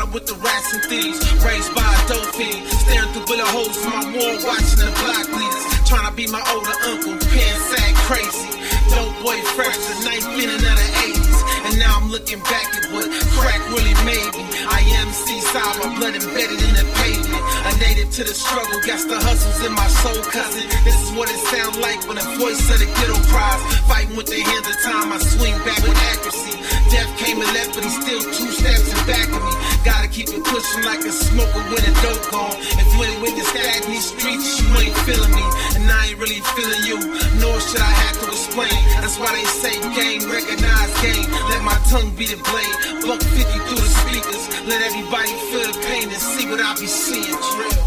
ride with the rats and thieves. Raised by a dope fiend, staring through bullet holes in my wall, watching the block leaders. Trying to be my older uncle, pants sag crazy. Dope boy fresh, the ninth inning of the 80s. And now I'm looking back at what crack really made me. I am Seaside, my blood embedded in the pavement. A native to the struggle, got the hustles in my soul, cousin. This is what it sounds like when the voice of the ghetto cries. Fighting with the hands of time, I swing back with accuracy. Death came and left, but he's still 2 steps in back of me. Gotta keep it pushing like a smoker when the dope gone. If you ain't with the stack in these streets, you ain't feeling me. And I ain't really feeling you, nor should I have to explain. That's why they say game, recognize game. Let my tongue be the blade, buck 50 through the speakers. Let everybody feel the pain and see what I be seeing. Drill.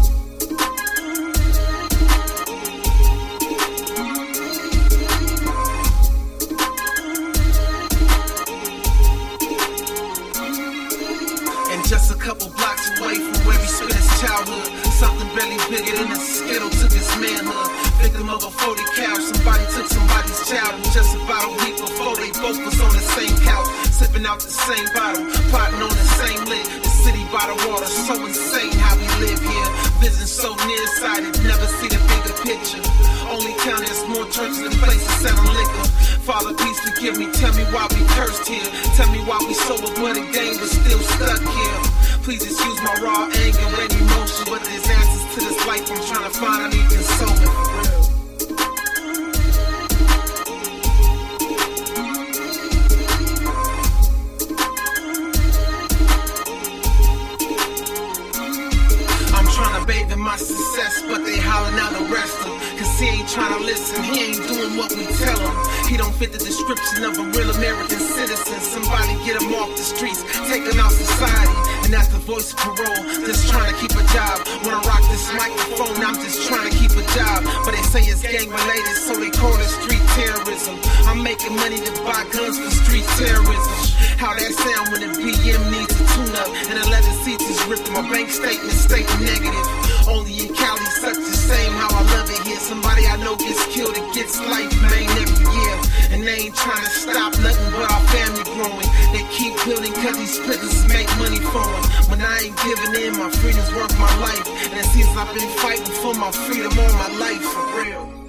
Just a couple blocks away from where he spent his childhood. Something barely bigger than a skittle took his manhood. Victim of a 40 cal, somebody took somebody's child. Just about a week before they both was on the same couch, sipping out the same bottle, plotting on the same lit. The city by the water, so insane how we live here. Vision so nearsighted, never see the bigger picture. Only town has more churches than places set on liquor. Father, please forgive me, tell me why we cursed here. Tell me why we sober but the game was still stuck here. Please excuse my raw anger and emotion, but there's answers to this life I'm trying to find. I need consoling for real. I'm trying to bathe in my success, but they hollering out arrest him. Cause he ain't trying to listen, he ain't doing what we tell him. He don't fit the description of a real American citizen. Somebody get him off the streets, take him out society. And that's the voice of parole, just trying to keep a job. When I rock this microphone, I'm just trying to keep a job. But they say it's gang related, so they call it street terrorism. I'm making money to buy guns for street terrorism. How that sound when the BM needs a tune-up and the leather seats is ripped and my bank statement stating negative. Only in Cali, such the same how I love it here. Somebody I know gets killed, it gets life, man, every year. And they ain't trying to stop nothing but our family growing. They keep building cause these prisons make money for them. When I ain't giving in, my freedom's worth my life. And it seems I've been fighting for my freedom all my life, for real.